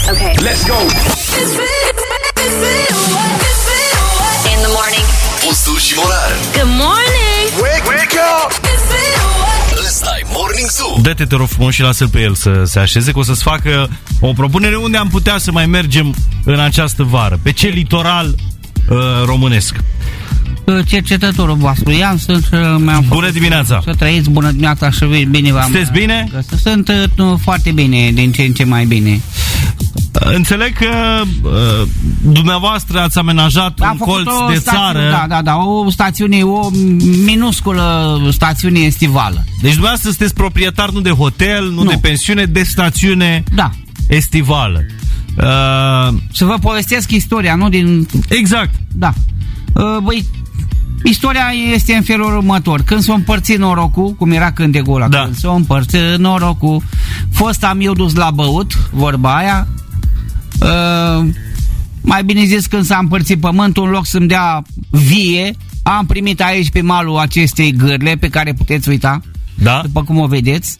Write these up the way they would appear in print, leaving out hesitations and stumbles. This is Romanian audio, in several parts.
Okay. Let's go! In the morning. Pustu și Morar. Good morning. Wake up! Ăsta-i Morning Zoo. Dă-te, te rog frumos, și lasă-l pe el să se așeze, că o să-ți facă o propunere unde am putea să mai mergem în această vară. Pe ce litoral românesc? Cercetătorul vostru, Ian, sunt... Bună dimineața! Să trăiți, bună dimineața și bine v-am... Sunteți bine? Sunt foarte bine, din ce în ce mai bine. Înțeleg că dumneavoastră ați amenajat un colț de țară. Da, o stațiune, o minusculă stațiune estivală. Deci dumneavoastră sunteți proprietar nu de hotel, nu de pensiune, de stațiune estivală. Să vă povestesc istoria, nu din... Exact. Da. Băi, istoria este în felul următor. Când s-a împărțit norocul, cum era cântecul ăla, când s-a împărțit norocul, fost am eu dus la băut, vorba aia, mai bine zis, când s-a împărțit pământul, în loc să-mi dea vie, am primit aici pe malul acestei gârle, pe care puteți uita, după cum o vedeți.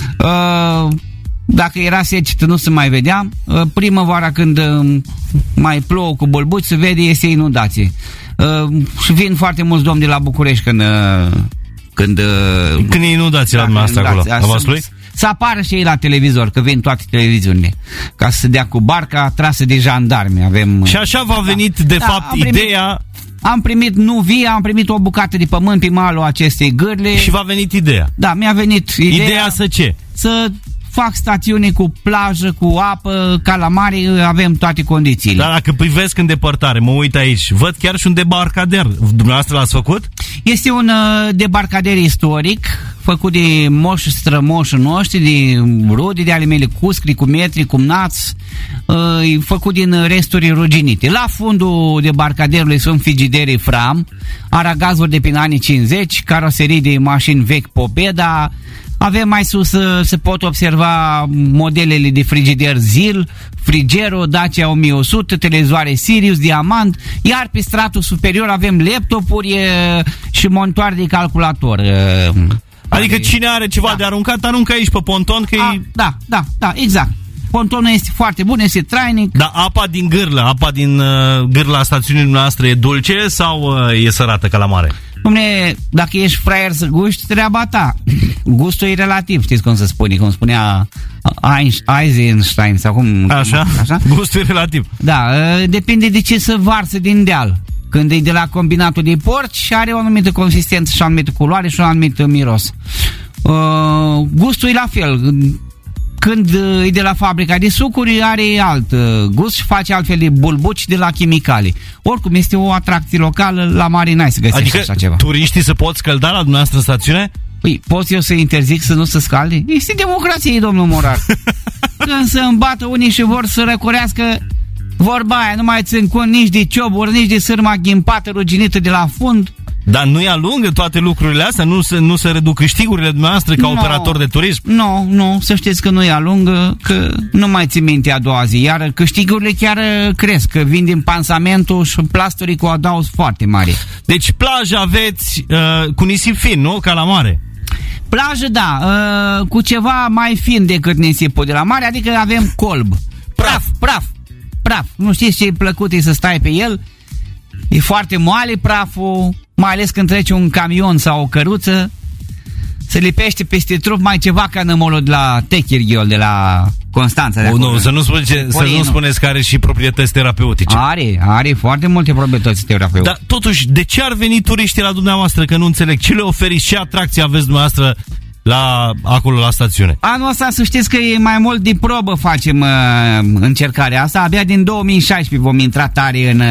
Dacă era secetă, nu se mai vedea. Primăvara, când mai plouă cu bolbuți, se vede, este inundație. Și vin foarte mulți domni de la București când e inundație la dumneavoastră acolo, la Vaslui? Să apară și ei la televizor, că vin toate televiziunile, ca să se dea cu barca trasă de jandarmi. Și așa v-a venit, de fapt, ideea... Am primit, nu vie, am primit o bucată de pământ pe malul acestei gârle. Și v-a venit ideea? Da, mi-a venit ideea. Ideea să ce? Să fac stațiune cu plajă, cu apă, ca la mare, avem toate condițiile. Dar dacă privesc în depărtare, mă uit aici, văd chiar și un debarcader. Dumneavoastră l-ați făcut? Este un debarcader istoric, făcut de moși strămoșii noștri, de rude de ale mele, cuscri, cu metri, cu nați, făcut din resturi ruginite. La fundul debarcaderului sunt frigiderii Fram, aragazuri de prin anii 50, caroserii de mașini vechi Popeda. Avem mai sus, se pot observa modelele de frigider Zil, Frigero, Dacia 1100, televizoare Sirius, Diamant, iar pe stratul superior avem laptopuri și monitoare de calculator. Adică cine are ceva de aruncat, aruncă aici pe ponton, că Da, exact. Pontonul este foarte bun, este trainic. Dar apa din gârla stațiunii noastre e dulce sau e sărată ca la mare? Dom'le, dacă ești fraier să guști, treaba ta. Gustul e relativ, știți cum se spune, cum spunea Einstein sau cum... Așa? Gustul e relativ. Da, depinde de ce se varsă din deal. Când e de la combinatul de porci, are o anumită consistență și o anumită culoare și un anumit miros. Gustul e la fel. Când e de la fabrica de sucuri, are alt gust și face altfel de bulbuci de la chimicale. Oricum, este o atracție locală, la mare n-ai să găsești adică așa ceva. Turiștii se pot scălda la dumneavoastră în stațiune? Păi, pot eu să interzic să nu se scalde? Este democrație, domnul Morar. Când se îmbată unii și vor să răcorească, vorba aia, nu mai țin cont nici de cioburi, nici de sârma ghimpată, ruginită de la fund. Dar nu-i alungă toate lucrurile astea? Nu se reduc câștigurile dumneavoastră ca operator de turism? Nu, să știți că nu-i alungă, că nu mai țin minte a doua zi, iar câștigurile chiar cresc, că vin din pansamentul și plasturii cu adaos foarte mare. Deci plajă aveți cu nisip fin, nu? Ca la mare. Plajă, da, cu ceva mai fin decât nisipul de la mare, adică avem colb. Praf. Nu știți ce plăcut e să stai pe el? E foarte moale praful, mai ales când trece un camion sau o căruță. Se lipește peste trup mai ceva ca nămolul de la Techirghiol, de la Constanța. Nu, să nu spuneți că are și proprietăți terapeutice. Are foarte multe proprietăți terapeutice. Dar totuși, de ce ar veni turiștii la dumneavoastră, că nu înțeleg? Ce le oferiți? Ce atracții aveți dumneavoastră acolo la stațiune? Anul ăsta să știți că e mai mult din probă facem încercarea asta. Abia din 2016 vom intra tare în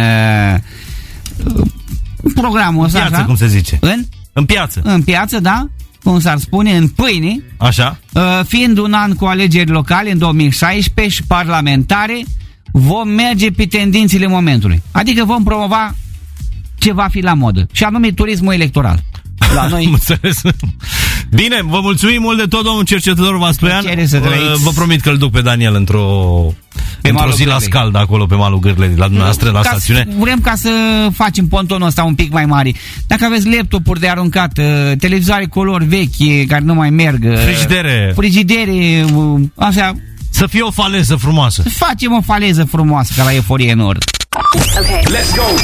programul ăsta. În piață, cum se zice. În piață. În piață, da. Cum s-ar spune, în pâine. Așa. Fiind un an cu alegeri locale în 2016 și parlamentare, vom merge pe tendințele momentului. Adică vom promova ce va fi la modă. Și anume turismul electoral. La noi. Bine, vă mulțumim mult de tot, domnul cercetător Vasluian. Vă promit că îl duc pe Daniel într-o zi la scaldă acolo pe malul Gârlei, la dumneavoastră, la stațiune. Vrem ca să facem pontonul ăsta un pic mai mare. Dacă aveți laptopuri de aruncat, televizoare color vechi care nu mai merg, frigidere, așa, Să fie o faleză frumoasă. Facem o faleză frumoasă ca la Euforie Nord. Okay. Let's go!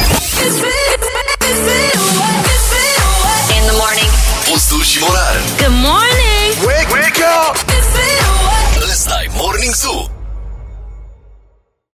In the morning. Pustu și Morar. Good morning. Wake up! Ăsta e Morning Zoo